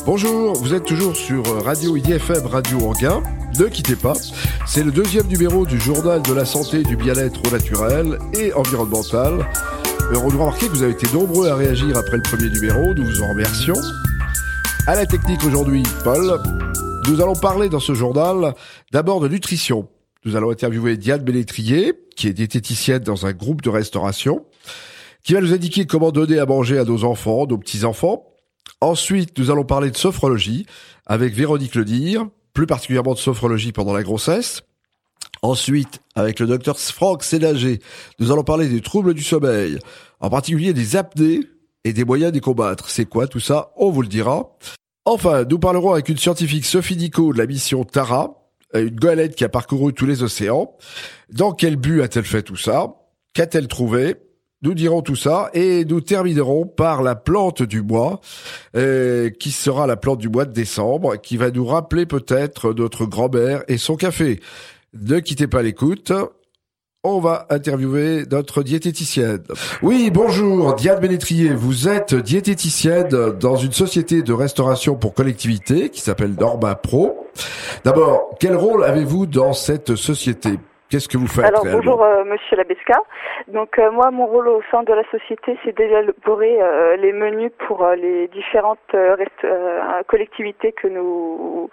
Bonjour, vous êtes toujours sur Radio IDFM, Radio Anguin. Ne quittez pas, c'est le deuxième numéro du journal de la santé et du bien-être au naturel et environnemental. On doit remarquer que vous avez été nombreux à réagir après le premier numéro, nous vous en remercions. À la technique aujourd'hui, Paul. Nous allons parler dans ce journal d'abord de nutrition. Nous allons interviewer Diane Bellétrier, qui est diététicienne dans un groupe de restauration, qui va nous indiquer comment donner à manger à nos enfants, nos petits-enfants. Ensuite, nous allons parler de sophrologie avec Véronique Ledire, plus particulièrement de sophrologie pendant la grossesse. Ensuite, avec le docteur Franck Sénager, nous allons parler des troubles du sommeil, en particulier des apnées et des moyens d'y combattre. C'est quoi tout ça? On vous le dira. Enfin, nous parlerons avec une scientifique Sophie Nico de la mission Tara, une goélette qui a parcouru tous les océans. Dans quel but a-t-elle fait tout ça? Qu'a-t-elle trouvé? Nous dirons tout ça et nous terminerons par la plante du mois, qui sera la plante du mois de décembre, qui va nous rappeler peut-être notre grand-mère et son café. Ne quittez pas l'écoute, on va interviewer notre diététicienne. Oui, bonjour, Diane Bellétrier, vous êtes diététicienne dans une société de restauration pour collectivité qui s'appelle Norma Pro. D'abord, quel rôle avez-vous dans cette société ? Qu'est-ce que vous faites? Alors bonjour Monsieur Labesca. Donc moi mon rôle au sein de la société c'est d'élaborer les menus pour les différentes collectivités que nous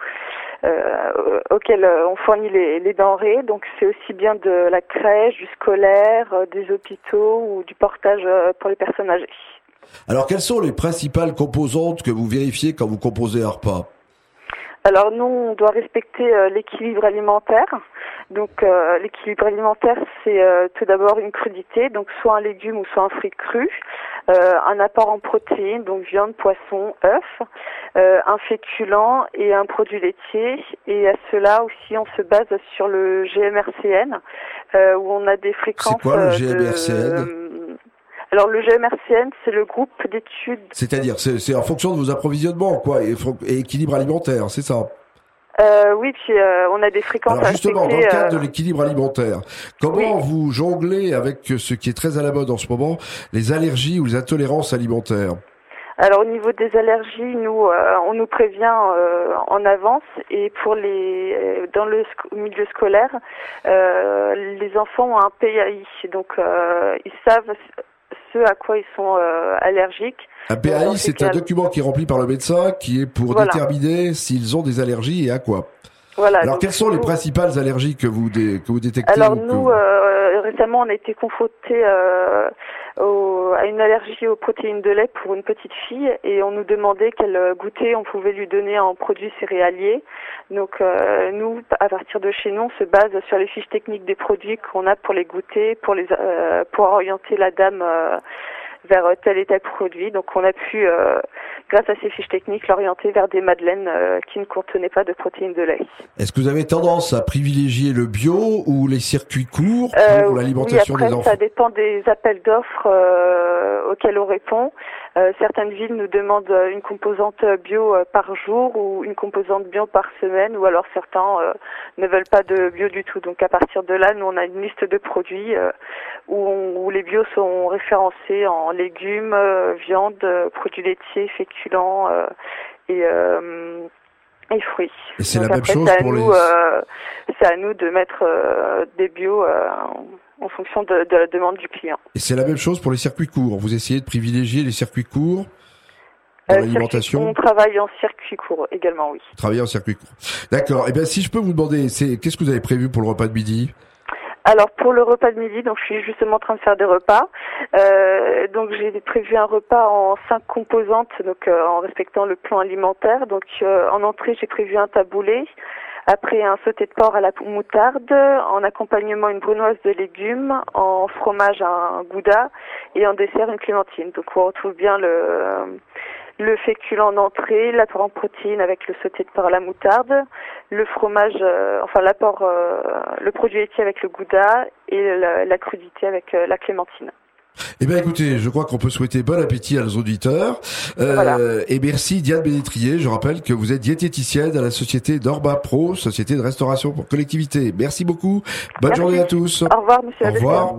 auxquelles on fournit les denrées. Donc c'est aussi bien de la crèche, du scolaire, des hôpitaux ou du portage pour les personnes âgées. Alors quelles sont les principales composantes que vous vérifiez quand vous composez un repas? Alors nous, on doit respecter l'équilibre alimentaire. Donc l'équilibre alimentaire, c'est tout d'abord une crudité, donc soit un légume ou soit un fruit cru, un apport en protéines, donc viande, poisson, œufs, un féculent et un produit laitier. Et à cela aussi, on se base sur le GMRCN, où on a des fréquences. C'est quoi le GMRCN? Alors le GMRCN, c'est le groupe d'études. C'est-à-dire, c'est en fonction de vos approvisionnements, quoi, et équilibre alimentaire, c'est ça? Oui, puis on a des fréquences. Alors justement, dans le cadre de l'équilibre alimentaire, comment vous jonglez avec ce qui est très à la mode en ce moment, les allergies ou les intolérances alimentaires? Alors au niveau des allergies, nous on nous prévient en avance, et pour dans le milieu scolaire, les enfants ont un PAI, donc ils savent ce à quoi ils sont allergiques. Un PAI, c'est un document qui est rempli par le médecin, qui est pour déterminer s'ils ont des allergies et à quoi. Voilà. Alors, quelles sont les principales allergies que vous détectez? Alors nous, récemment, on a été confrontés à une allergie aux protéines de lait pour une petite fille, et on nous demandait quel goûter on pouvait lui donner en produits céréaliers. Donc nous, à partir de chez nous, on se base sur les fiches techniques des produits qu'on a pour les goûter, pour orienter la dame vers tel et tel produit. Donc on a pu, grâce à ces fiches techniques, l'orienter vers des madeleines qui ne contenaient pas de protéines de lait. Est-ce que vous avez tendance à privilégier le bio ou les circuits courts pour l'alimentation des enfants? Ça dépend des appels d'offres auxquels on répond. Certaines villes nous demandent une composante bio par jour ou une composante bio par semaine, ou alors certains ne veulent pas de bio du tout. Donc à partir de là, nous on a une liste de produits où les bios sont référencés en légumes, viande, produits laitiers, féculents et fruits. Et c'est la même chose pour les... c'est à nous de mettre des bios en fonction de la demande du client. Et c'est la même chose pour les circuits courts. Vous essayez de privilégier les circuits courts dans l'alimentation? On travaille en circuit court également, oui. Vous travaillez en circuit court. D'accord. Eh bien, si je peux vous demander, qu'est-ce que vous avez prévu pour le repas de midi? Alors pour le repas de midi, donc je suis justement en train de faire des repas. Donc j'ai prévu un repas en 5 composantes, donc en respectant le plan alimentaire. Donc en entrée, j'ai prévu un taboulé. Après, un sauté de porc à la moutarde, en accompagnement une brunoise de légumes, en fromage un gouda, et en dessert une clémentine. Donc on retrouve bien le féculent en entrée, l'apport en protéines avec le sauté de porc à la moutarde, le fromage, le produit laitier avec le gouda, et la crudité avec la clémentine. Eh bien, écoutez, je crois qu'on peut souhaiter bon appétit à nos auditeurs. Voilà. Et merci Diane Bellétrier. Je rappelle que vous êtes diététicienne à la société Norma Pro, société de restauration pour collectivité. Merci beaucoup. Bonne journée à tous. Au revoir, monsieur. Au revoir.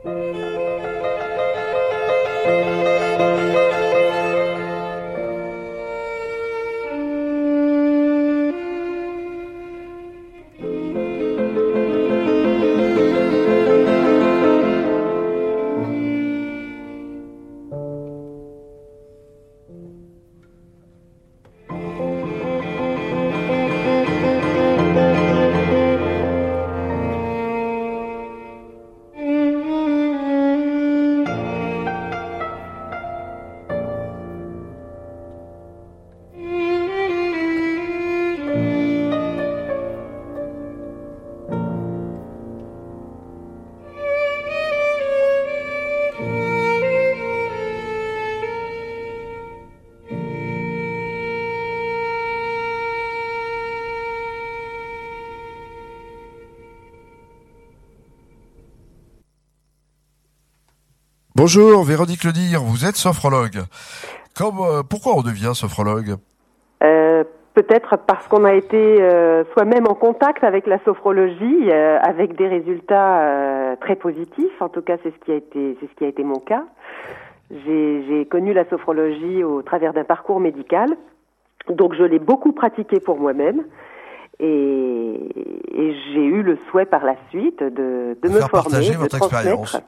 Bonjour, Véronique Ledire, vous êtes sophrologue. Pourquoi on devient sophrologue ? Peut-être parce qu'on a été soi-même en contact avec la sophrologie, avec des résultats très positifs. En tout cas, c'est ce qui a été mon cas. J'ai connu la sophrologie au travers d'un parcours médical, donc je l'ai beaucoup pratiqué pour moi-même. Et j'ai eu le souhait par la suite de me faire former, partager de votre transmettre. expérience.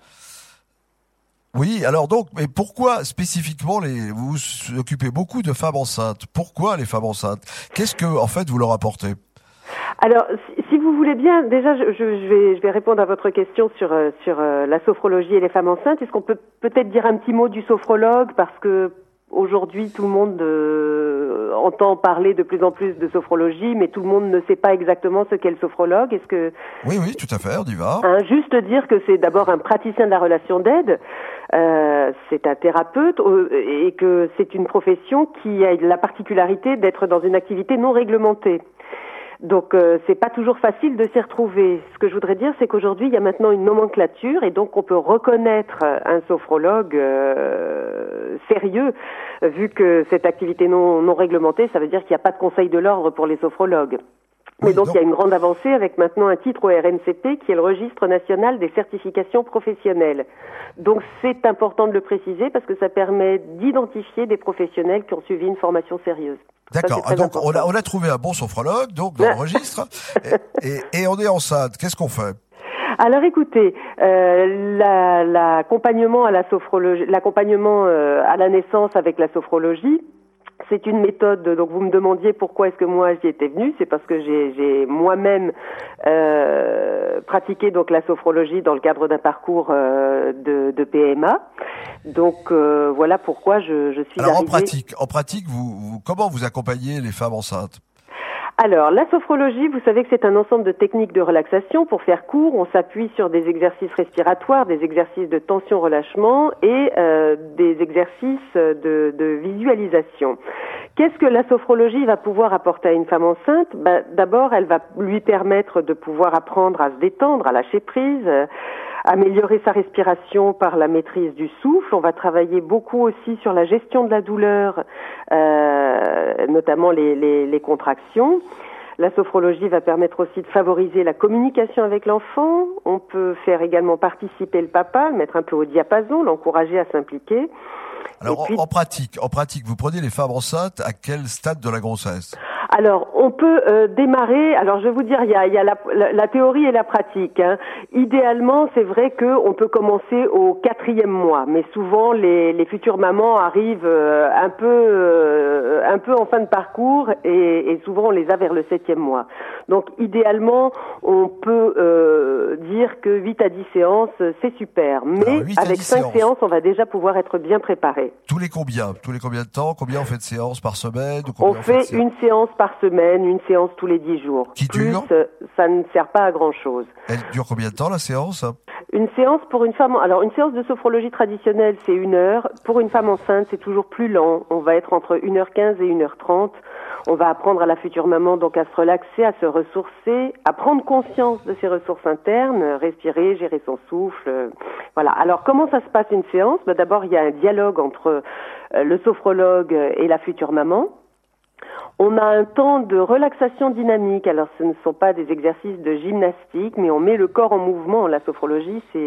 Oui, alors donc, mais pourquoi spécifiquement vous vous occupez beaucoup de femmes enceintes ? Pourquoi les femmes enceintes ? Qu'est-ce que, en fait, vous leur apportez ? Alors, si vous voulez bien, déjà, je vais répondre à votre question sur la sophrologie et les femmes enceintes. Est-ce qu'on peut peut-être dire un petit mot du sophrologue, parce que aujourd'hui, tout le monde entend parler de plus en plus de sophrologie, mais tout le monde ne sait pas exactement ce qu'est le sophrologue. Est-ce que... Oui, tout à fait, on y va. Juste dire que c'est d'abord un praticien de la relation d'aide, c'est un thérapeute, et que c'est une profession qui a la particularité d'être dans une activité non réglementée. Donc c'est pas toujours facile de s'y retrouver. Ce que je voudrais dire, c'est qu'aujourd'hui il y a maintenant une nomenclature et donc on peut reconnaître un sophrologue sérieux, vu que cette activité non réglementée, ça veut dire qu'il n'y a pas de conseil de l'ordre pour les sophrologues. Mais donc il y a une grande avancée avec maintenant un titre au RNCP qui est le Registre national des certifications professionnelles. Donc c'est important de le préciser parce que ça permet d'identifier des professionnels qui ont suivi une formation sérieuse. D'accord. Ça, donc on a trouvé un bon sophrologue donc dans le registre et on est enceinte. Qu'est-ce qu'on fait ? Alors écoutez, l'accompagnement à la sophrologie, l'accompagnement à la naissance avec la sophrologie, c'est une méthode. Donc vous me demandiez pourquoi est-ce que moi j'y étais venue, c'est parce que j'ai moi-même pratiqué donc la sophrologie dans le cadre d'un parcours de PMA. Donc voilà pourquoi je suis arrivée. Alors en pratique, vous comment vous accompagnez les femmes enceintes ? Alors, la sophrologie, vous savez que c'est un ensemble de techniques de relaxation. Pour faire court, on s'appuie sur des exercices respiratoires, des exercices de tension-relâchement et des exercices de visualisation. Qu'est-ce que la sophrologie va pouvoir apporter à une femme enceinte ? D'abord, elle va lui permettre de pouvoir apprendre à se détendre, à lâcher prise, améliorer sa respiration par la maîtrise du souffle. On va travailler beaucoup aussi sur la gestion de la douleur, notamment les contractions. La sophrologie va permettre aussi de favoriser la communication avec l'enfant. On peut faire également participer le papa, le mettre un peu au diapason, l'encourager à s'impliquer. Alors en pratique, vous prenez les femmes enceintes à quel stade de la grossesse ? Alors, on peut démarrer. Alors, je vais vous dire, il y a la théorie et la pratique. Hein. Idéalement, c'est vrai que on peut commencer au 4e mois, mais souvent les futures mamans arrivent un peu en fin de parcours et souvent on les a vers le 7e mois. Donc, idéalement, on peut dire que 8 à 10 séances, c'est super. Mais avec 5 séances, on va déjà pouvoir être bien préparé. Tous les combien de temps ? Combien on fait de séances par semaine ? On fait une séance par semaine, une séance tous les 10 jours. Qui dure ? Ça ne sert pas à grand-chose. Elle dure combien de temps, la séance ? Une séance pour une femme... Alors, une séance de sophrologie traditionnelle, c'est 1 heure. Pour une femme enceinte, c'est toujours plus lent. On va être entre 1h15 et 1h30. On va apprendre à la future maman donc à se relaxer, à se ressourcer, à prendre conscience de ses ressources internes, respirer, gérer son souffle. Voilà. Alors, comment ça se passe une séance ? D'abord, il y a un dialogue entre le sophrologue et la future maman. On a un temps de relaxation dynamique. Alors, ce ne sont pas des exercices de gymnastique, mais on met le corps en mouvement. La sophrologie,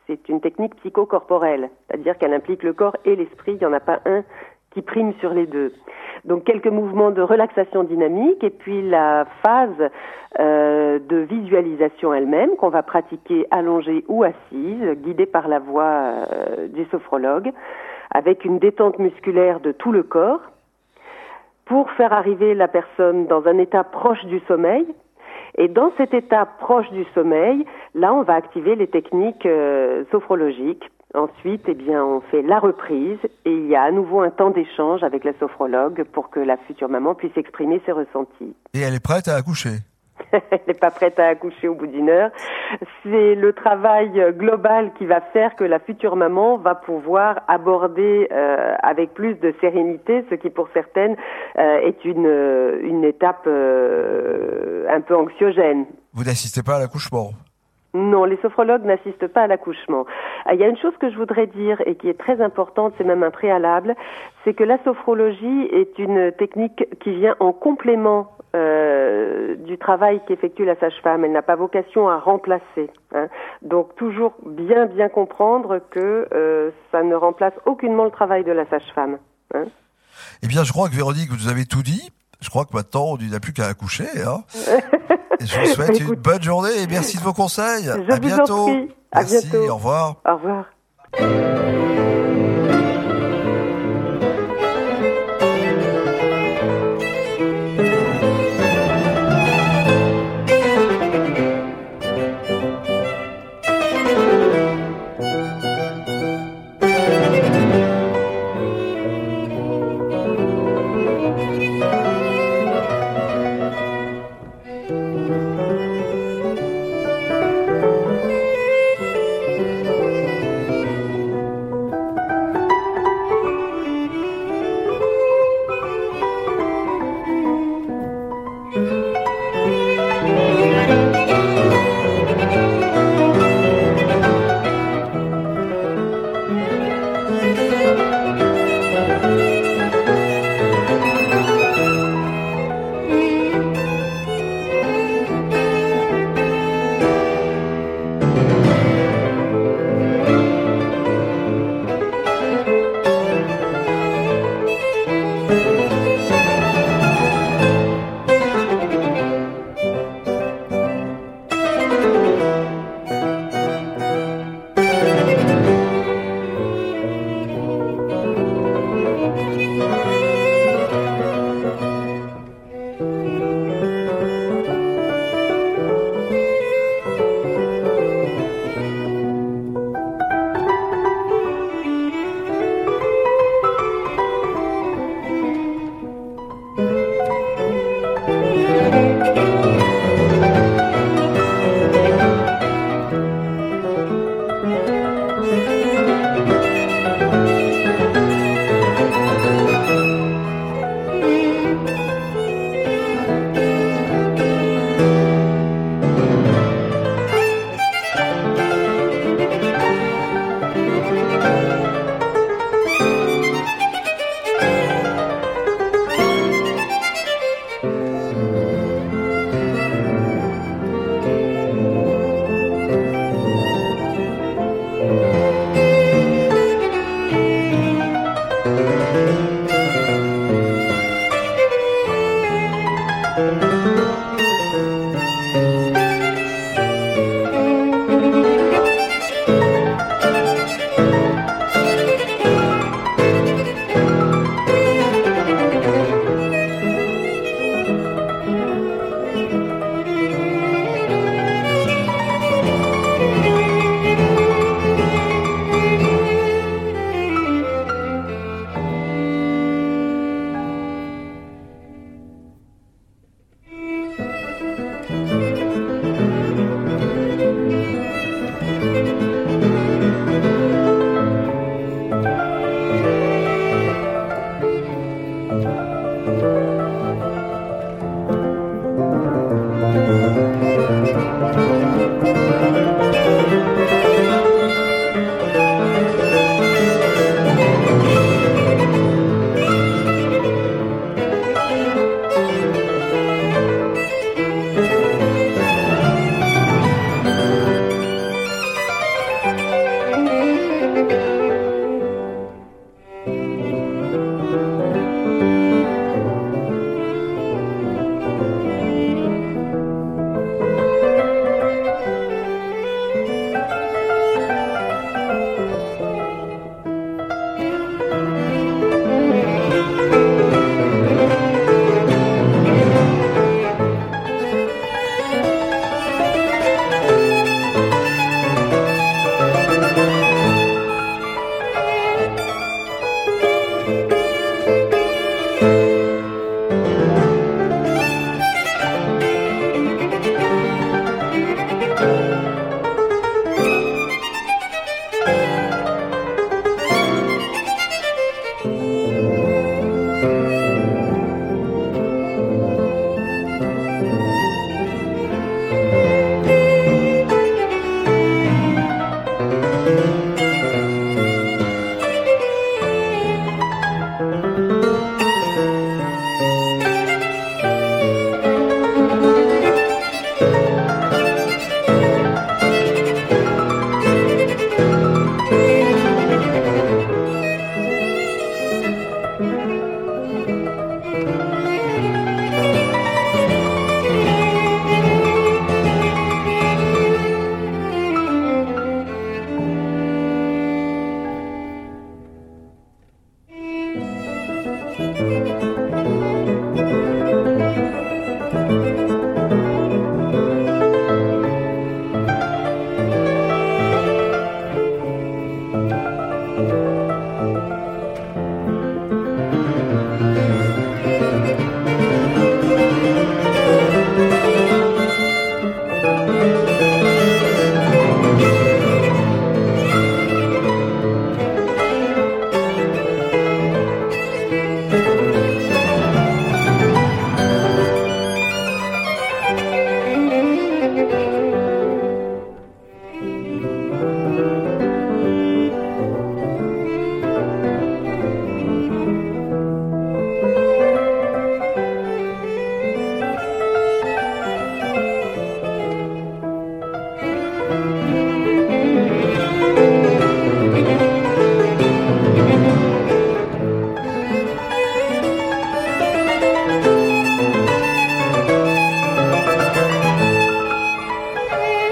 c'est une technique psychocorporelle, c'est-à-dire qu'elle implique le corps et l'esprit, il n'y en a pas un qui prime sur les deux. Donc quelques mouvements de relaxation dynamique et puis la phase de visualisation elle-même qu'on va pratiquer allongée ou assise, guidée par la voix du sophrologue, avec une détente musculaire de tout le corps, pour faire arriver la personne dans un état proche du sommeil. Et dans cet état proche du sommeil, là, on va activer les techniques sophrologiques. Ensuite, eh bien, on fait la reprise et il y a à nouveau un temps d'échange avec la sophrologue pour que la future maman puisse exprimer ses ressentis. Et elle est prête à accoucher? Elle n'est pas prête à accoucher au bout d'une heure. C'est le travail global qui va faire que la future maman va pouvoir aborder avec plus de sérénité, ce qui pour certaines est une étape un peu anxiogène. Vous n'assistez pas à l'accouchement? Non, les sophrologues n'assistent pas à l'accouchement. Il y a une chose que je voudrais dire et qui est très importante, c'est même un préalable, c'est que la sophrologie est une technique qui vient en complément du travail qu'effectue la sage-femme. Elle n'a pas vocation à remplacer. Donc toujours bien comprendre que ça ne remplace aucunement le travail de la sage-femme. Eh bien, je crois que Véronique, vous nous avez tout dit. Je crois que maintenant, il n'y a plus qu'à accoucher. Et je vous souhaite une bonne journée et merci de vos conseils. À bientôt. Merci, bientôt. Au revoir. Au revoir.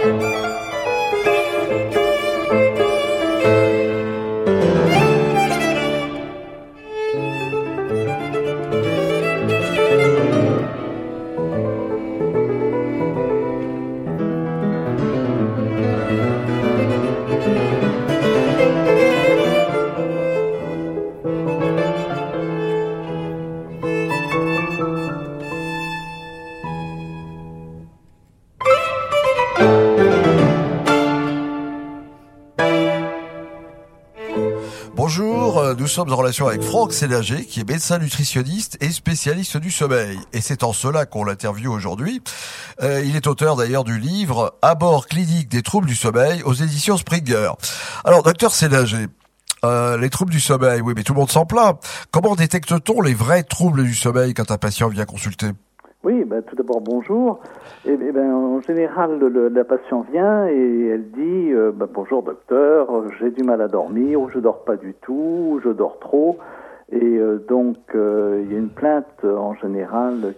Bonjour, nous sommes en relation avec Franck Sélager, qui est médecin nutritionniste et spécialiste du sommeil. Et c'est en cela qu'on l'interviewe aujourd'hui. Il est auteur d'ailleurs du livre « Abord clinique des troubles du sommeil » aux éditions Springer. Alors, docteur Sélager, les troubles du sommeil, oui, mais tout le monde s'en plaint. Comment détecte-t-on les vrais troubles du sommeil quand un patient vient consulter ? Oui, tout d'abord, bonjour. En général, la patiente vient et elle dit bonjour docteur, j'ai du mal à dormir, ou je dors pas du tout, ou je dors trop. Et donc, il y a une plainte en général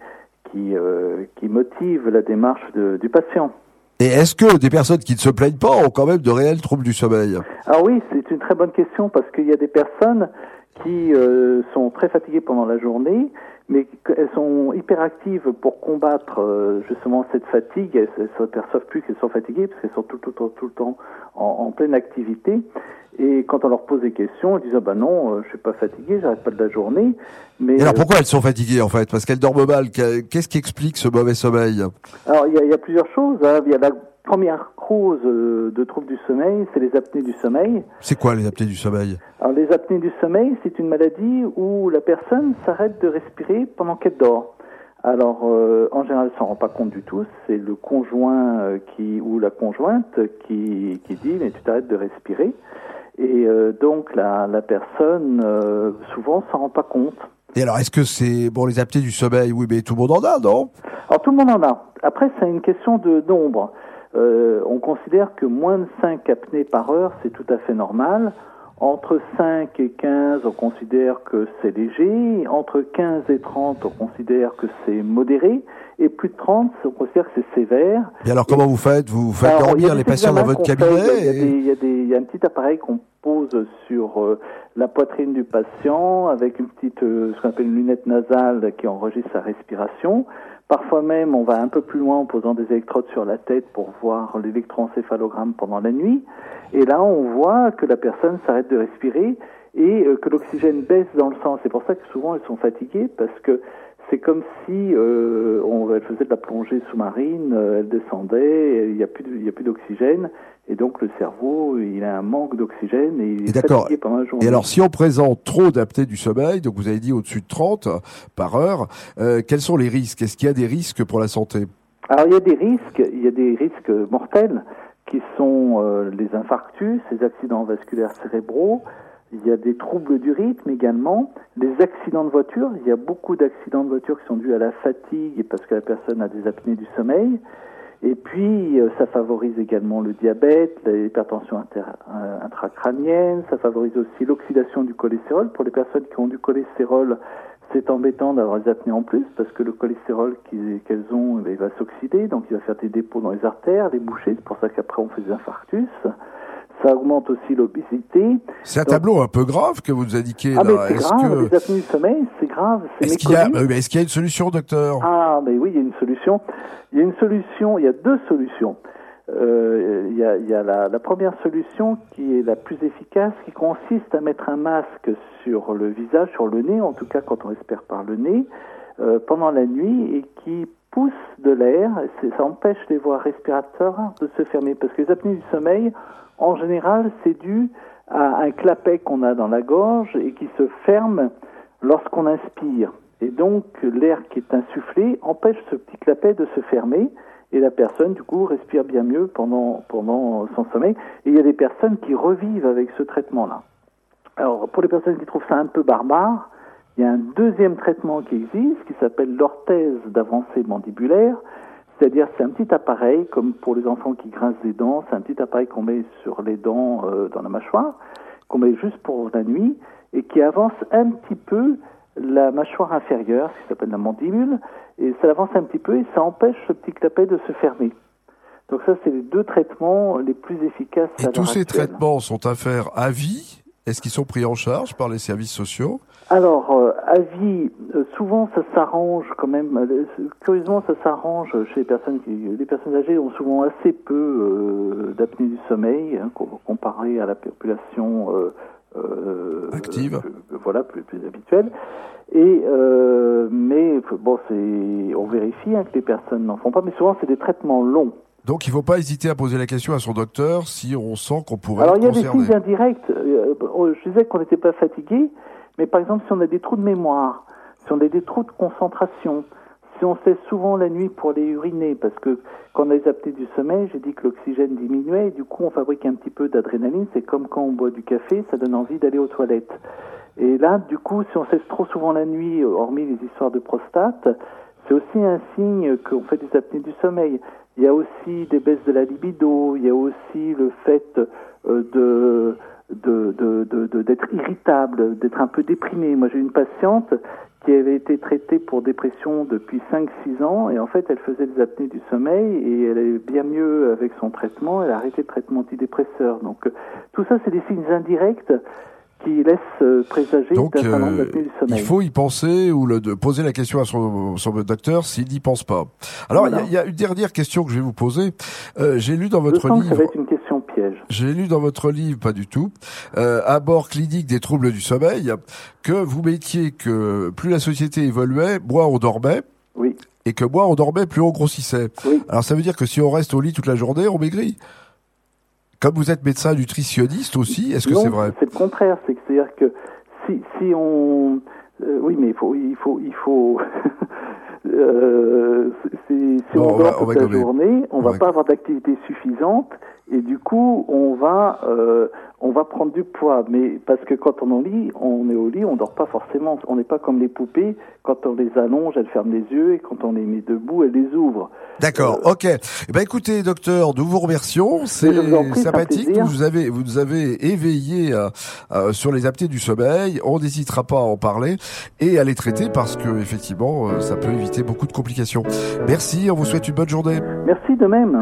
qui motive la démarche du patient. Et est-ce que des personnes qui ne se plaignent pas ont quand même de réels troubles du sommeil ? Alors oui, c'est une très bonne question parce qu'il y a des personnes qui sont très fatiguées pendant la journée, mais elles sont hyperactives pour combattre justement cette fatigue. Elles ne s'aperçoivent plus qu'elles sont fatiguées parce qu'elles sont tout le temps en pleine activité. Et quand on leur pose des questions, elles disent non, je suis pas fatigué, j'arrête pas de la journée. Mais et alors pourquoi elles sont fatiguées en fait ? Parce qu'elles dorment mal. Qu'est-ce qui explique ce mauvais sommeil ? Alors il y a plusieurs choses. Il y a la première cause de troubles du sommeil, c'est les apnées du sommeil. C'est quoi les apnées du sommeil ? Alors les apnées du sommeil, c'est une maladie où la personne s'arrête de respirer pendant qu'elle dort. Alors en général, elle s'en rend pas compte du tout. C'est le conjoint ou la conjointe qui dit mais tu t'arrêtes de respirer. Et donc la personne souvent s'en rend pas compte. Et alors est-ce que c'est les apnées du sommeil ? Oui, mais tout le monde en a, non ? Alors tout le monde en a. Après, c'est une question de nombre. On considère que moins de 5 apnées par heure, c'est tout à fait normal. Entre 5 et 15, on considère que c'est léger. Entre 15 et 30, on considère que c'est modéré. Et plus de 30, on considère que c'est sévère. Et alors, comment vous faites ? Vous faites dormir les patients dans votre cabinet ? Il y a un petit appareil qu'on pose sur la poitrine du patient avec une petite, ce qu'on appelle une lunette nasale qui enregistre sa respiration. Parfois même, on va un peu plus loin en posant des électrodes sur la tête pour voir l'électroencéphalogramme pendant la nuit. Et là, on voit que la personne s'arrête de respirer et que l'oxygène baisse dans le sang. C'est pour ça que souvent, elles sont fatiguées parce que c'est comme si elle faisait de la plongée sous-marine, elle descendait, il y a plus d'oxygène. Et donc, le cerveau, il a un manque d'oxygène et il est fatigué pendant la journée. Et alors, si on présente trop d'apnées du sommeil, donc vous avez dit au-dessus de 30 par heure, quels sont les risques ? Est-ce qu'il y a des risques pour la santé ? Alors, il y a des risques mortels qui sont les infarctus, les accidents vasculaires cérébraux. Il y a des troubles du rythme également, des accidents de voiture. Il y a beaucoup d'accidents de voiture qui sont dus à la fatigue parce que la personne a des apnées du sommeil. Et puis, ça favorise également le diabète, l'hypertension intracrânienne. Ça favorise aussi l'oxydation du cholestérol. Pour les personnes qui ont du cholestérol, c'est embêtant d'avoir des apnées en plus parce que le cholestérol qu'elles ont, il va s'oxyder. Donc, il va faire des dépôts dans les artères, les boucher. C'est pour ça qu'après, on fait des infarctus. Ça augmente aussi l'obésité. C'est un tableau un peu grave que vous nous indiquez là. Mais c'est grave, les apnées du sommeil, c'est grave, c'est méconnu. Est-ce qu'il y a une solution, docteur ? Mais oui, il y a une solution. Il y a deux solutions. Il y a la première solution qui est la plus efficace, qui consiste à mettre un masque sur le visage, sur le nez, en tout cas quand on respire par le nez, pendant la nuit et qui pousse de l'air. Ça empêche les voies respiratoires de se fermer parce que les apnées du sommeil, en général, c'est dû à un clapet qu'on a dans la gorge et qui se ferme lorsqu'on inspire. Et donc, l'air qui est insufflé empêche ce petit clapet de se fermer et la personne, du coup, respire bien mieux pendant son sommeil. Et il y a des personnes qui revivent avec ce traitement-là. Alors, pour les personnes qui trouvent ça un peu barbare, il y a un deuxième traitement qui existe qui s'appelle l'orthèse d'avancée mandibulaire. C'est-à-dire, c'est un petit appareil, comme pour les enfants qui grincent des dents, c'est un petit appareil qu'on met sur les dents dans la mâchoire, qu'on met juste pour la nuit, et qui avance un petit peu la mâchoire inférieure, ce qui s'appelle la mandibule, et ça avance un petit peu et ça empêche ce petit clapet de se fermer. Donc ça, c'est les 2 traitements les plus efficaces à Et l'heure tous ces actuelle. traitements sont à faire à vie? Est-ce qu'ils sont pris en charge par les services sociaux? Alors, à vie, souvent ça s'arrange quand même. Curieusement, ça s'arrange chez les personnes âgées ont souvent assez peu d'apnée du sommeil, comparé à la population active. Voilà, plus habituelle. Et mais bon, on vérifie que les personnes n'en font pas, mais souvent c'est des traitements longs. Donc il ne faut pas hésiter à poser la question à son docteur si on sent qu'on pourrait Alors être il y a des concerné. signes indirects. Je disais qu'on n'était pas fatigué, mais par exemple si on a des trous de mémoire, si on a des trous de concentration, si on se laisse souvent la nuit pour aller uriner, parce que quand on a les apnées du sommeil, j'ai dit que l'oxygène diminuait, et du coup on fabrique un petit peu d'adrénaline, c'est comme quand on boit du café, ça donne envie d'aller aux toilettes. Et là, du coup, si on se laisse trop souvent la nuit, hormis les histoires de prostate, c'est aussi un signe qu'on fait des apnées du sommeil. Il y a aussi des baisses de la libido, il y a aussi le fait d'être irritable, d'être un peu déprimé. Moi, j'ai une patiente qui avait été traitée pour dépression depuis 5-6 ans, et en fait, elle faisait des apnées du sommeil, et elle est bien mieux avec son traitement, elle a arrêté le traitement antidépresseur. Donc, tout ça, c'est des signes indirects qui laisse présager d'un certain nombre d'apnées du sommeil. Il faut y penser ou de poser la question à son docteur s'il n'y pense pas. Alors, il y a une dernière question que je vais vous poser. J'ai lu dans votre livre... ça va être une question piège. J'ai lu dans votre livre, pas du tout, Abord clinique des troubles du sommeil, que vous mettiez que plus la société évoluait, moins on dormait. Oui. Et que moins on dormait, plus on grossissait. Oui. Alors ça veut dire que si on reste au lit toute la journée, on maigrit. Comme vous êtes médecin nutritionniste aussi, est-ce que c'est vrai? C'est le contraire. C'est-à-dire que si on, oui, mais il faut, si on dort toute la journée, on va pas avoir d'activité suffisante, et du coup, on va prendre du poids. Mais parce que quand on est au lit, on dort pas forcément. On n'est pas comme les poupées. Quand on les allonge, elles ferment les yeux, et quand on les met debout, elles les ouvrent. D'accord, ok. Eh ben écoutez, docteur, nous vous remercions. C'est sympathique. Vous nous avez éveillé sur les apnées du sommeil. On n'hésitera pas à en parler et à les traiter parce que effectivement, ça peut éviter beaucoup de complications. Merci. On vous souhaite une bonne journée. Merci de même.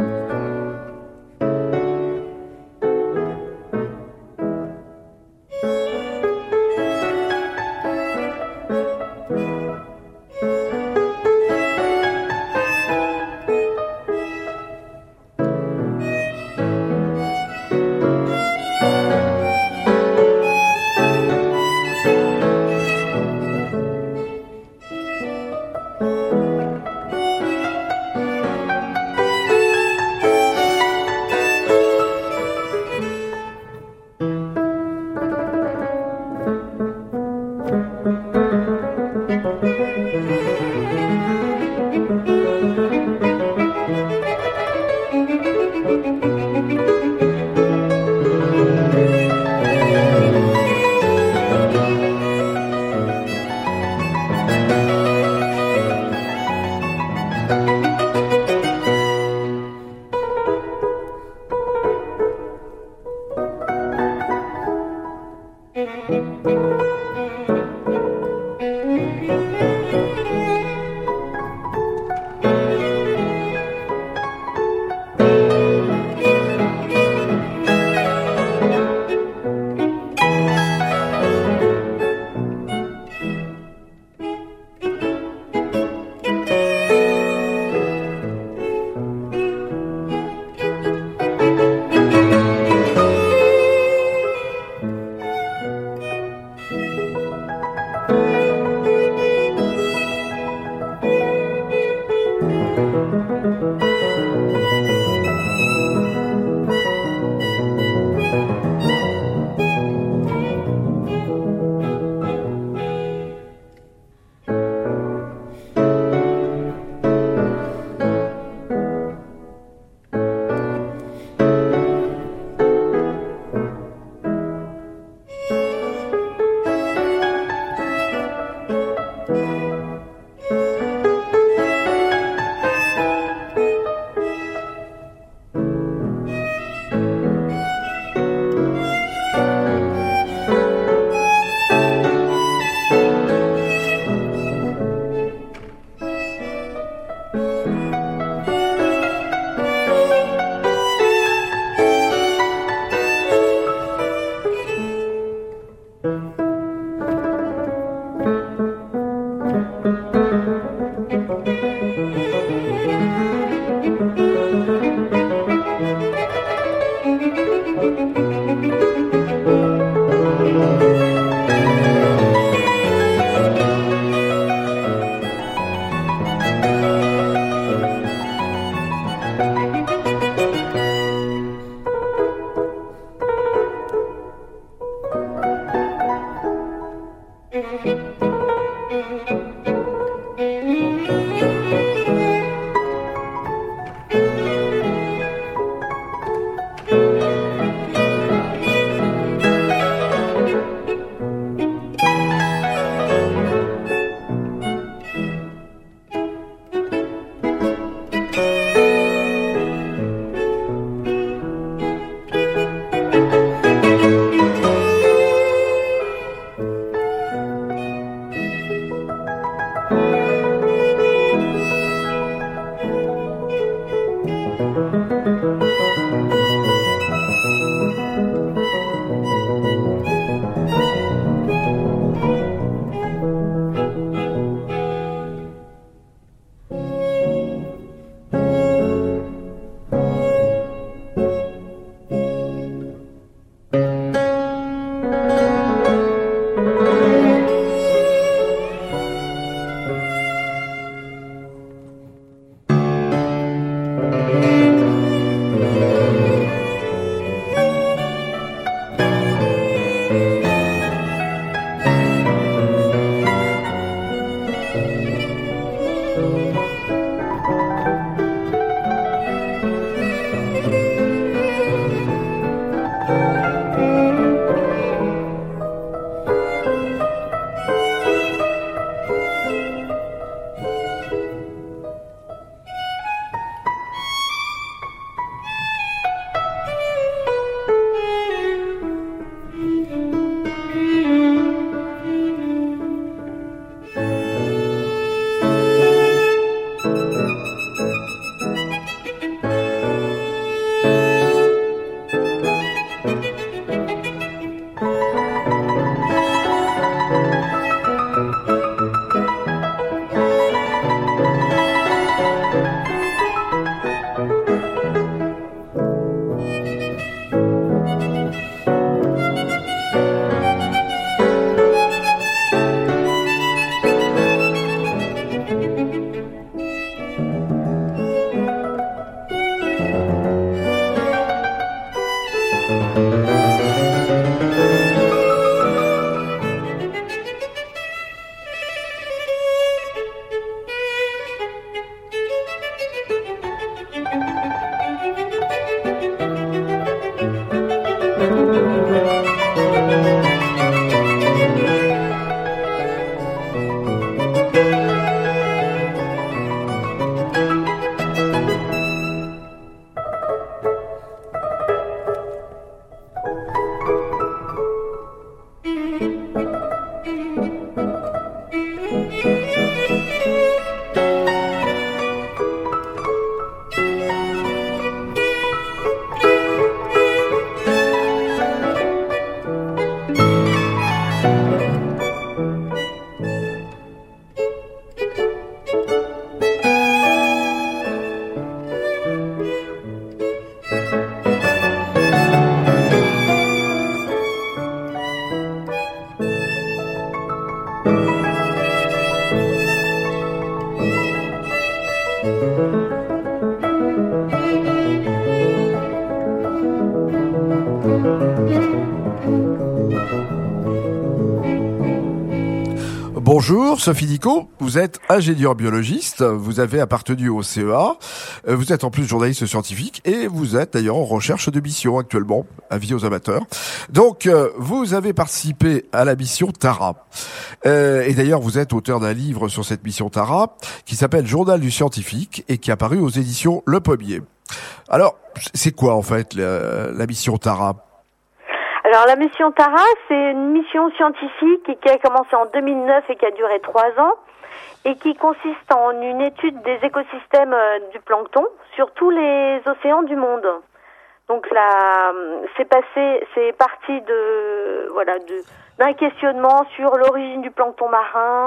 Bonjour, Sophie Dicot, vous êtes ingénieur biologiste, vous avez appartenu au CEA, vous êtes en plus journaliste scientifique et vous êtes d'ailleurs en recherche de mission actuellement, avis aux amateurs. Donc, vous avez participé à la mission Tara. Et d'ailleurs, vous êtes auteur d'un livre sur cette mission Tara qui s'appelle Journal du scientifique et qui est apparu aux éditions Le Pommier. Alors, c'est quoi en fait la mission Tara ? Alors la mission Tara, c'est une mission scientifique qui a commencé en 2009 et qui a duré 3 ans et qui consiste en une étude des écosystèmes du plancton sur tous les océans du monde. Donc là, c'est parti d'un questionnement sur l'origine du plancton marin.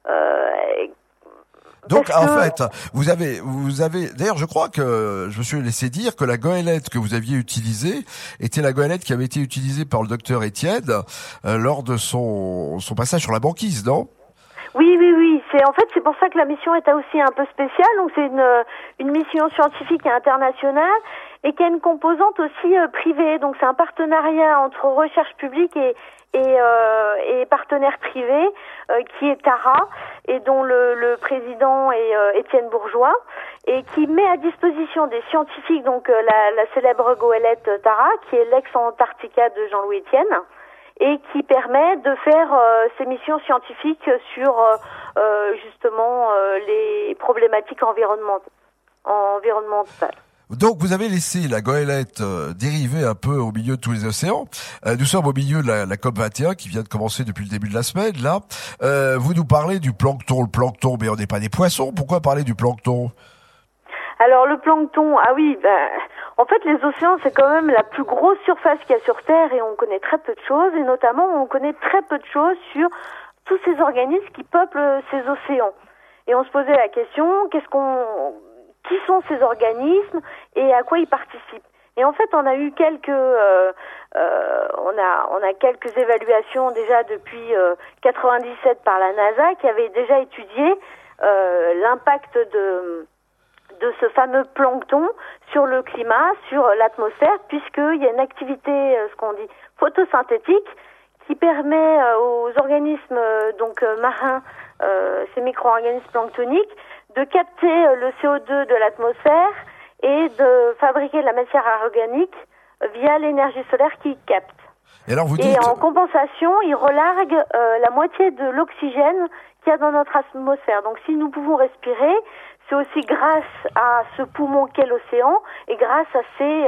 Donc en fait, vous avez. D'ailleurs, je crois que je me suis laissé dire que la goélette que vous aviez utilisée était la goélette qui avait été utilisée par le docteur Étienne lors de son passage sur la banquise, non ? Oui. C'est pour ça que la mission est aussi un peu spéciale. Donc c'est une mission scientifique et internationale et qui a une composante aussi privée. Donc c'est un partenariat entre recherche publique et partenaires privés qui est Tara et dont le président est Étienne Bourgeois et qui met à disposition des scientifiques donc la célèbre goélette Tara qui est l'ex-Antarctica de Jean-Louis Étienne et qui permet de faire ces missions scientifiques sur justement les problématiques environnementales. Donc vous avez laissé la goélette dériver un peu au milieu de tous les océans. Nous sommes au milieu de la COP21 qui vient de commencer depuis le début de la semaine. Là, vous nous parlez du plancton. Le plancton, mais on n'est pas des poissons. Pourquoi parler du plancton ? Alors le plancton, en fait les océans c'est quand même la plus grosse surface qu'il y a sur Terre et on connaît très peu de choses et notamment on connaît très peu de choses sur tous ces organismes qui peuplent ces océans. Et on se posait la question, qui sont ces organismes et à quoi ils participent. Et en fait, on a eu quelques évaluations déjà depuis 97 par la NASA qui avait déjà étudié l'impact de ce fameux plancton sur le climat, sur l'atmosphère, puisqu'il y a une activité, ce qu'on dit, photosynthétique, qui permet aux organismes marins, ces micro-organismes planctoniques, de capter le CO2 de l'atmosphère et de fabriquer de la matière organique via l'énergie solaire qu'ils captent. Et alors en compensation, ils relarguent la moitié de l'oxygène qu'il y a dans notre atmosphère. Donc si nous pouvons respirer, c'est aussi grâce à ce poumon qu'est l'océan et grâce à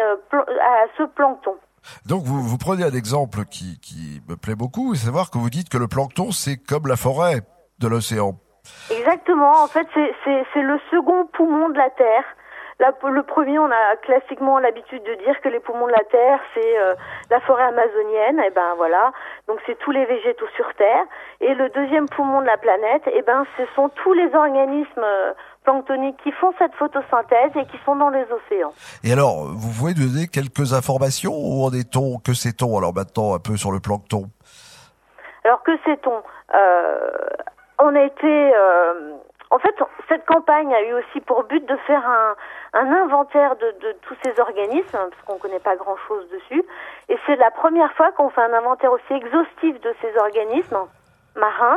ce plancton. Donc vous prenez un exemple qui me plaît beaucoup, c'est savoir que vous dites que le plancton c'est comme la forêt de l'océan. Exactement, en fait c'est le second poumon de la Terre. Le premier, on a classiquement l'habitude de dire que les poumons de la Terre, c'est la forêt amazonienne, et ben voilà, donc c'est tous les végétaux sur Terre. Et le deuxième poumon de la planète, et ben ce sont tous les organismes planctoniques qui font cette photosynthèse et qui sont dans les océans. Et alors, vous pouvez nous donner quelques informations, où en est-on, que sait-on alors maintenant un peu sur le plancton ? Alors que sait-on ? On a été... En fait, cette campagne a eu aussi pour but de faire un inventaire de tous ces organismes, parce qu'on ne connaît pas grand-chose dessus. Et c'est la première fois qu'on fait un inventaire aussi exhaustif de ces organismes marins.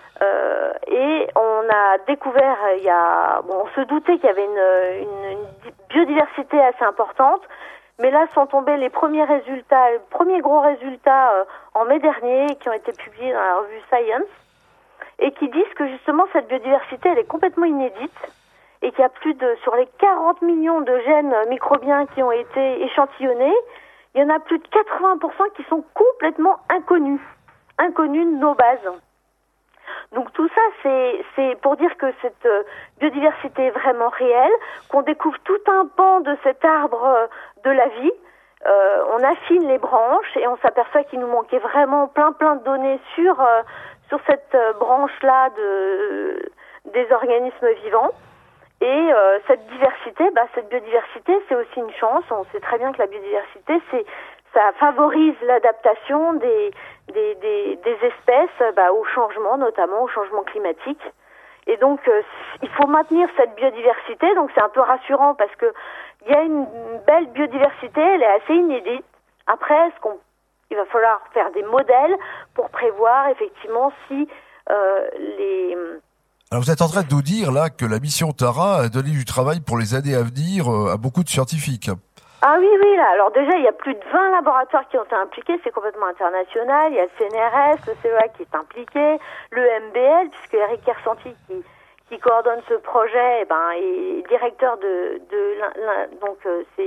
Et on a découvert, on se doutait qu'il y avait une biodiversité assez importante, mais là sont tombés les premiers gros résultats en mai dernier, qui ont été publiés dans la revue Science, et qui disent que justement cette biodiversité elle est complètement inédite et qu'il y a sur les 40 millions de gènes microbiens qui ont été échantillonnés, il y en a plus de 80% qui sont complètement inconnus de nos bases. Donc tout ça c'est pour dire que cette biodiversité est vraiment réelle, qu'on découvre tout un pan de cet arbre de la vie. On affine les branches et on s'aperçoit qu'il nous manquait vraiment plein de données sur cette branche-là des organismes vivants. Et cette biodiversité, c'est aussi une chance. On sait très bien que la biodiversité, ça favorise l'adaptation des espèces au changement, notamment au changement climatique. Et donc, il faut maintenir cette biodiversité. Donc, c'est un peu rassurant parce que il y a une belle biodiversité, elle est assez inédite. Après, il va falloir faire des modèles pour prévoir effectivement si les... Alors vous êtes en train de nous dire là que la mission Tara a donné du travail pour les années à venir à beaucoup de scientifiques. Ah oui, là. Alors déjà, il y a plus de 20 laboratoires qui ont été impliqués, c'est complètement international. Il y a le CNRS, le CEA qui est impliqué, le MBL, puisque Eric Kersanti qui coordonne ce projet, est directeur donc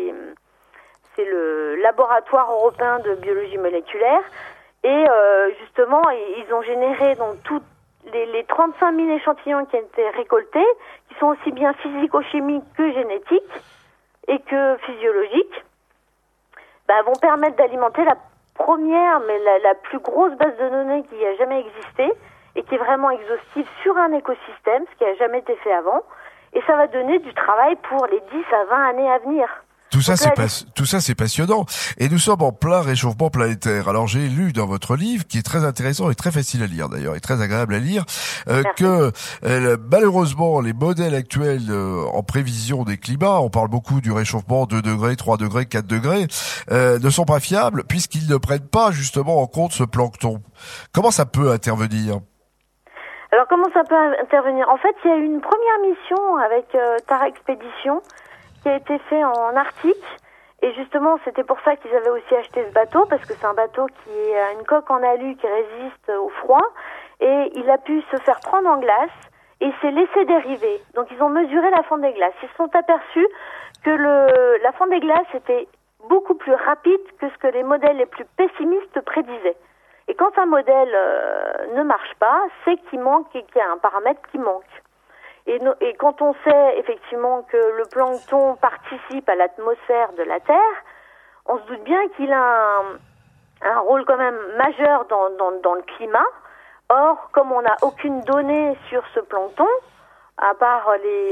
c'est le laboratoire européen de biologie moléculaire. Et justement, ils ont généré donc toutes les 35 000 échantillons qui ont été récoltés, qui sont aussi bien physico-chimiques que génétiques et que physiologiques, vont permettre d'alimenter la première, mais la plus grosse base de données qui a jamais existé et qui est vraiment exhaustive sur un écosystème, ce qui n'a jamais été fait avant. Et ça va donner du travail pour les 10 à 20 années à venir. Tout ça, c'est passionnant. Et nous sommes en plein réchauffement planétaire. Alors, j'ai lu dans votre livre, qui est très intéressant et très facile à lire d'ailleurs, et très agréable à lire, que malheureusement, les modèles actuels en prévision des climats, on parle beaucoup du réchauffement 2 degrés, 3 degrés, 4 degrés, ne sont pas fiables puisqu'ils ne prennent pas justement en compte ce plancton. Comment ça peut intervenir ? Alors, comment ça peut intervenir ? En fait, il y a eu une première mission avec Tara Expédition qui a été fait en Arctique, et justement c'était pour ça qu'ils avaient aussi acheté ce bateau, parce que c'est un bateau qui a une coque en alu qui résiste au froid, et il a pu se faire prendre en glace et s'est laissé dériver. Donc ils ont mesuré la fonte des glaces. Ils se sont aperçus que la fonte des glaces était beaucoup plus rapide que ce que les modèles les plus pessimistes prédisaient. Et quand un modèle ne marche pas, c'est qu'il manque, qu'il y a un paramètre qui manque. Et quand on sait effectivement que le plancton participe à l'atmosphère de la Terre, on se doute bien qu'il a un rôle quand même majeur dans le climat. Or, comme on n'a aucune donnée sur ce plancton, à part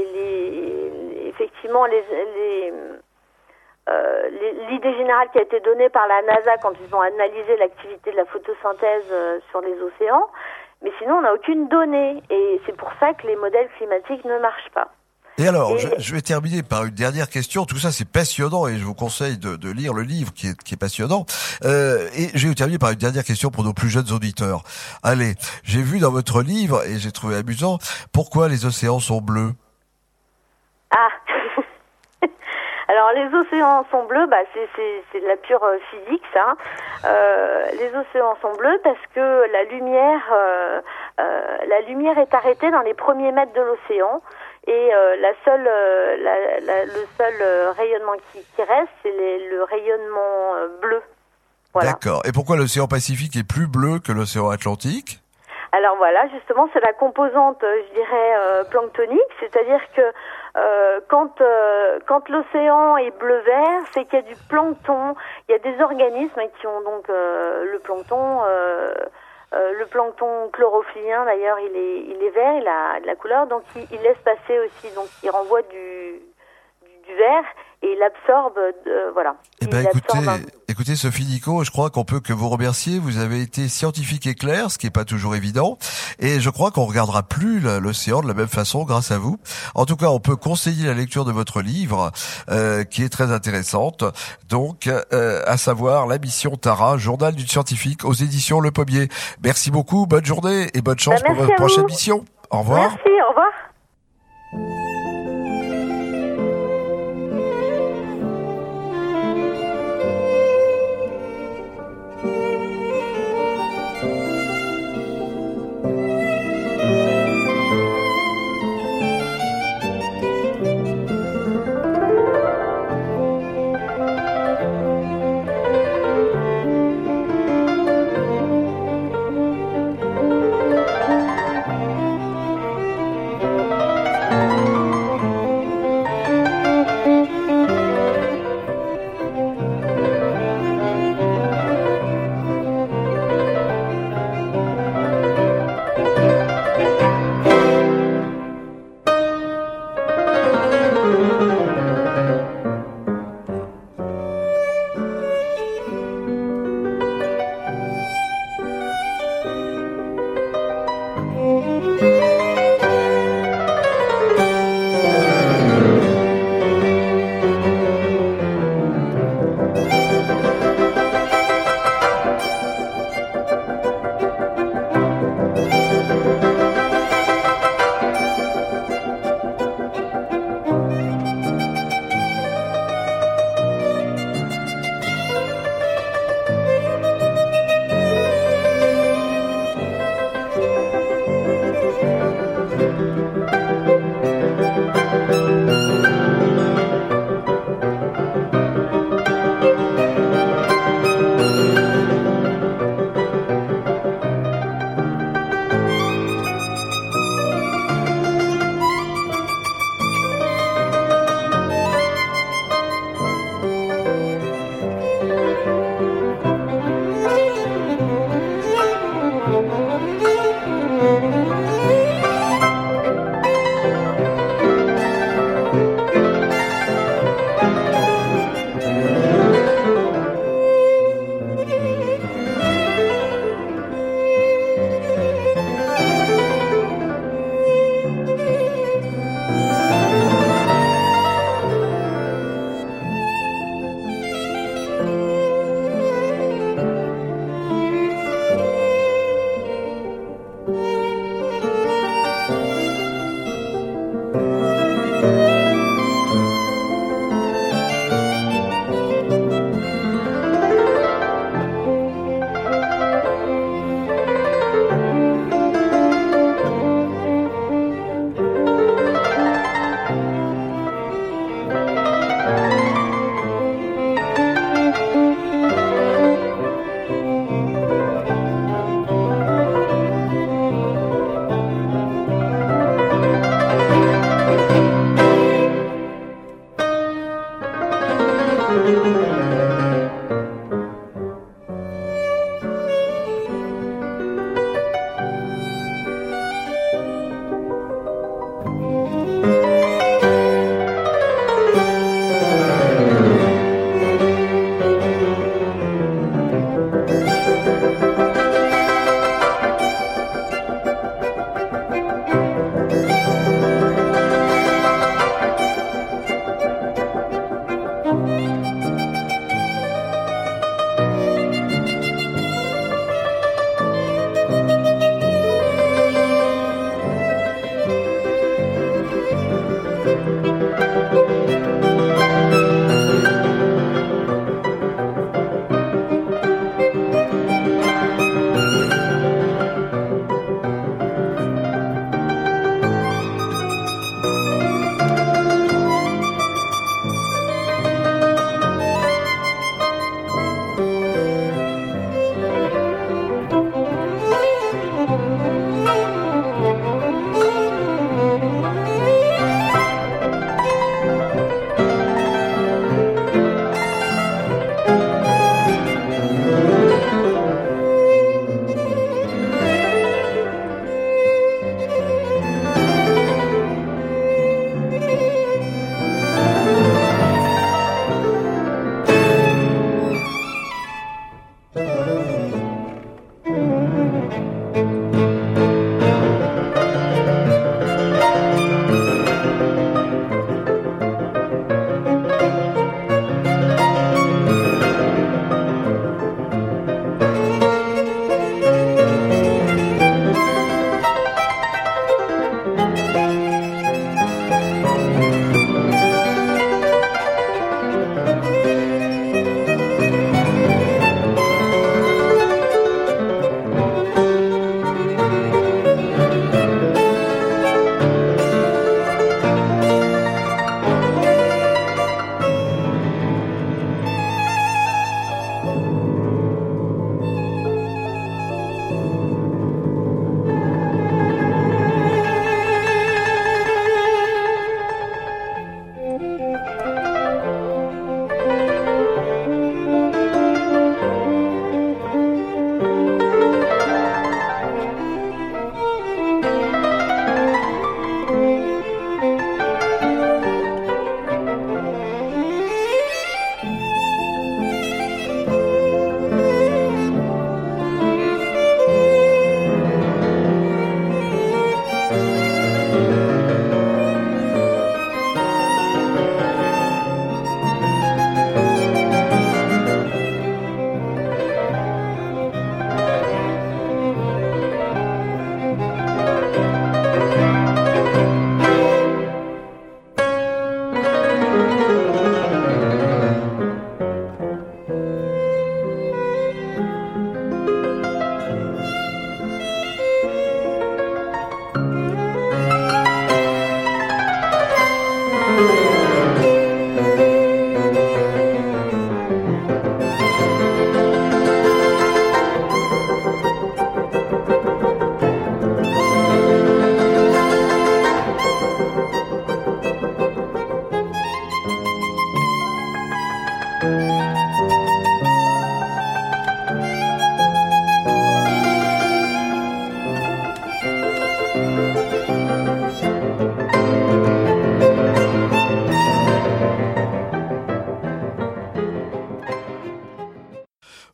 l'idée générale qui a été donnée par la NASA quand ils ont analysé l'activité de la photosynthèse sur les océans, mais sinon, on n'a aucune donnée, et c'est pour ça que les modèles climatiques ne marchent pas. Et alors, je vais terminer par une dernière question. Tout ça, c'est passionnant, et je vous conseille de lire le livre qui est passionnant. Et je vais terminer par une dernière question pour nos plus jeunes auditeurs. Allez, j'ai vu dans votre livre, et j'ai trouvé amusant, pourquoi les océans sont bleus ? Ah Alors, les océans sont bleus, c'est de la pure physique, ça. Les océans sont bleus parce que la lumière est arrêtée dans les premiers mètres de l'océan, et le seul rayonnement qui reste, c'est le rayonnement bleu. Voilà. D'accord. Et pourquoi l'océan Pacifique est plus bleu que l'océan Atlantique ? Alors voilà, justement, c'est la composante, je dirais, planctonique, c'est-à-dire que quand l'océan est bleu-vert, c'est qu'il y a du plancton, il y a des organismes qui ont donc le plancton chlorophyllien d'ailleurs, il est vert, il a de la couleur, donc il laisse passer aussi, donc il renvoie du vert et il absorbe, voilà. Eh ben écoutez Sophie Nicot, je crois qu'on peut que vous remercier. Vous avez été scientifique et clair, ce qui est pas toujours évident, et je crois qu'on regardera plus l'océan de la même façon grâce à vous. En tout cas, on peut conseiller la lecture de votre livre, qui est très intéressante. Donc, à savoir la mission Tara, journal d'une scientifique aux éditions Le Pommier. Merci beaucoup, bonne journée et bonne chance pour votre prochaine mission. Au revoir. Merci, au revoir.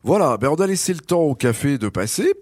Voilà, on a laissé le temps au café de passer.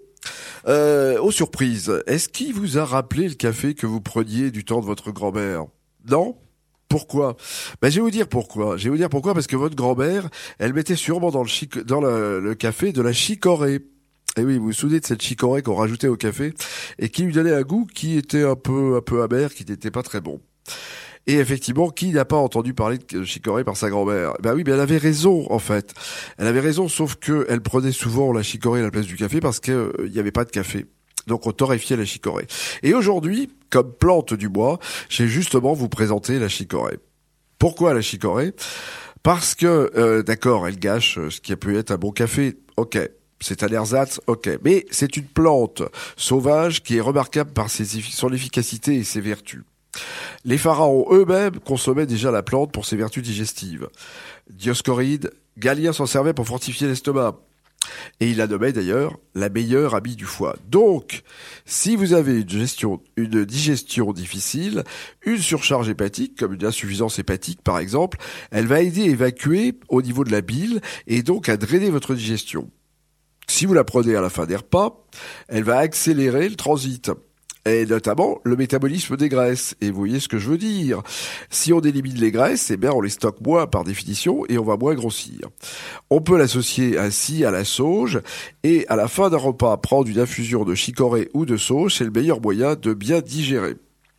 Aux surprises, est-ce qu'il vous a rappelé le café que vous preniez du temps de votre grand-mère? Non? Pourquoi? Je vais vous dire pourquoi. Je vais vous dire pourquoi, parce que votre grand-mère, elle mettait sûrement dans le café de la chicorée. Et oui, vous vous souvenez de cette chicorée qu'on rajoutait au café et qui lui donnait un goût qui était un peu amer, qui n'était pas très bon. Et effectivement, qui n'a pas entendu parler de chicorée par sa grand-mère? Oui, mais elle avait raison, en fait. Elle avait raison, sauf que elle prenait souvent la chicorée à la place du café parce que il n'y avait pas de café. Donc on torréfiait la chicorée. Et aujourd'hui, comme plante du bois, j'ai justement vous présenter la chicorée. Pourquoi la chicorée? Parce que, d'accord, elle gâche ce qui a pu être un bon café, ok. C'est un ersatz, ok. Mais c'est une plante sauvage qui est remarquable par son efficacité et ses vertus. Les pharaons eux-mêmes consommaient déjà la plante pour ses vertus digestives. Dioscoride, Galien s'en servait pour fortifier l'estomac. Et il la nommait d'ailleurs la meilleure amie du foie. Donc, si vous avez une digestion difficile, une surcharge hépatique, comme une insuffisance hépatique par exemple, elle va aider à évacuer au niveau de la bile et donc à drainer votre digestion. Si vous la prenez à la fin des repas, elle va accélérer le transit. Et notamment le métabolisme des graisses. Et vous voyez ce que je veux dire. Si on élimine les graisses, on les stocke moins par définition et on va moins grossir. On peut l'associer ainsi à la sauge et à la fin d'un repas, prendre une infusion de chicorée ou de sauge, c'est le meilleur moyen de bien digérer.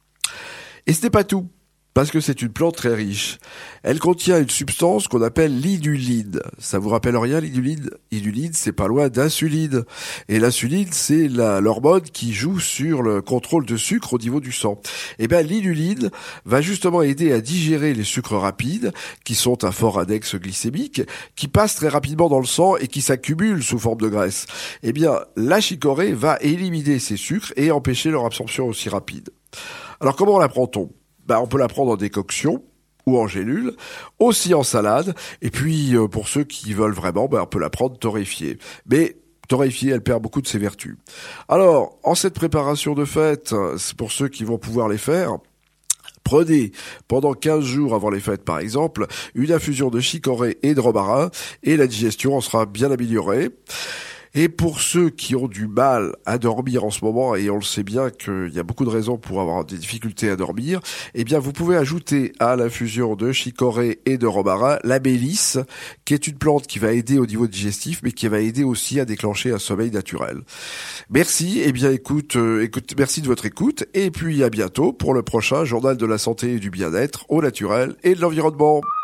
Et ce n'est pas tout. Parce que c'est une plante très riche. Elle contient une substance qu'on appelle l'inuline. Ça vous rappelle rien, l'inuline? L'inuline, c'est pas loin d'insuline. Et l'insuline, c'est l'hormone qui joue sur le contrôle de sucre au niveau du sang. L'inuline va justement aider à digérer les sucres rapides, qui sont un fort index glycémique, qui passent très rapidement dans le sang et qui s'accumulent sous forme de graisse. La chicorée va éliminer ces sucres et empêcher leur absorption aussi rapide. Alors comment la prend-on? On peut la prendre en décoction ou en gélule, aussi en salade, et puis pour ceux qui veulent vraiment, on peut la prendre torréfiée. Mais torréfiée, elle perd beaucoup de ses vertus. Alors, en cette préparation de fête, c'est pour ceux qui vont pouvoir les faire, prenez, pendant 15 jours avant les fêtes par exemple, une infusion de chicorée et de romarin, et la digestion en sera bien améliorée. Et pour ceux qui ont du mal à dormir en ce moment, et on le sait bien qu'il y a beaucoup de raisons pour avoir des difficultés à dormir, vous pouvez ajouter à l'infusion de chicorée et de romarin la mélisse, qui est une plante qui va aider au niveau digestif, mais qui va aider aussi à déclencher un sommeil naturel. Merci, merci de votre écoute, et puis à bientôt pour le prochain journal de la santé et du bien-être au naturel et de l'environnement.